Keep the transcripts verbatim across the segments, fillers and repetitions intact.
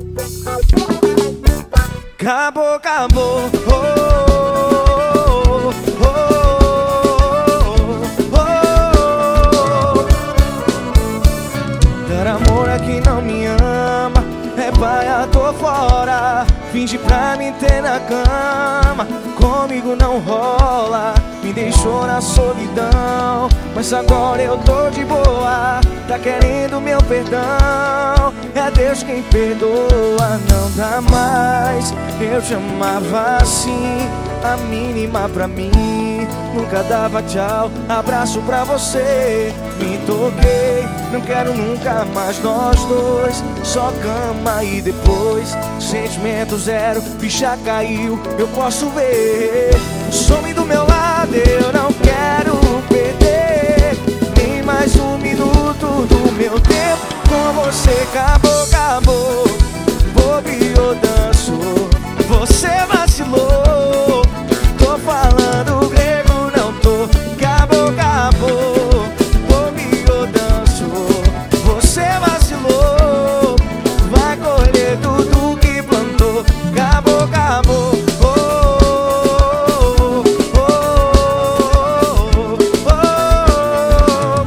Acabou, acabou, oh, oh, oh, oh, oh. Dar amor a quem não me ama é paia, tô fora. Finge pra me ter na cama, comigo não rola. Me deixou na solidão, mas agora eu tô de boa. Tá querendo meu perdão, é Deus quem perdoa. Não dá mais, eu te amava assim, a mínima pra mim. Nunca dava tchau, abraço pra você. Me toquei, não quero nunca mais nós dois. Só cama e depois sentimento zero, ficha caiu, eu posso ver. Some do meu lado, eu não quero perder nem mais um minuto do meu tempo com você. Acabou, acabou, bobeou, dançou, você vacilou. Tô falando grego, não tô. Acabou, acabou, bobeou, dançou, você vacilou. Vai colher tudo que plantou. Acabou, acabou, oh, oh, oh, oh.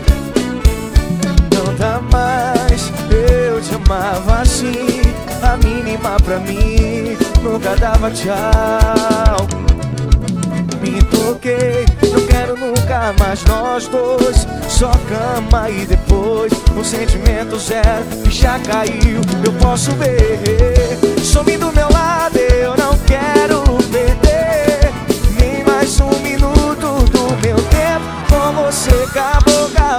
Não dá mais, eu te amava assim, a mínima pra mim. Nunca dava tchau. Me toquei, não quero nunca mais nós dois. Só cama e depois o sentimento zero, ficha caiu, eu posso ver. Some do meu lado, eu não quero perder nem mais um minuto do meu tempo com você. Acabou, acabou.